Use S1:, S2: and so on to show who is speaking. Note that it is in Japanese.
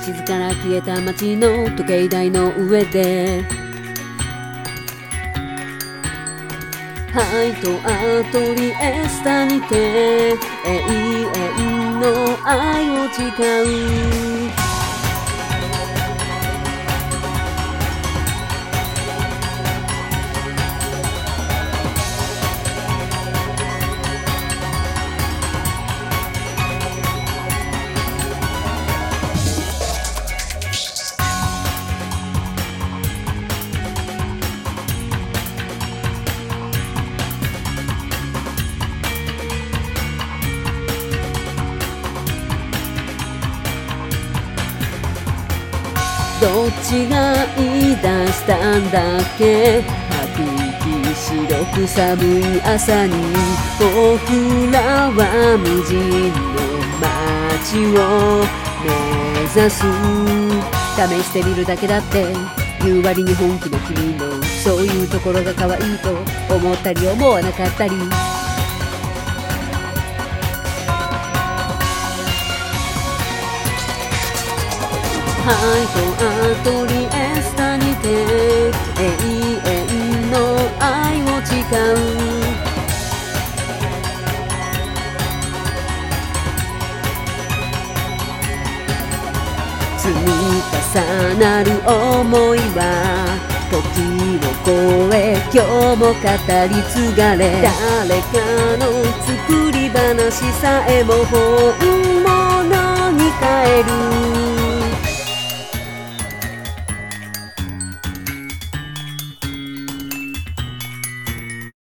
S1: 地図から消えた街の時計台の上でハイとアトリエスタにて永遠の愛を誓うどっちが言い出したんだっけ吐き気白く寒い朝に僕らは無人の街を目指す試してみるだけだって言う割に本気の君もそういうところが可愛いと思ったり思わなかったりハイとアトリエスタにて永遠の愛を誓う積み重なる想いは時を超え今日も語り継がれ誰かの作り話さえも本物に変える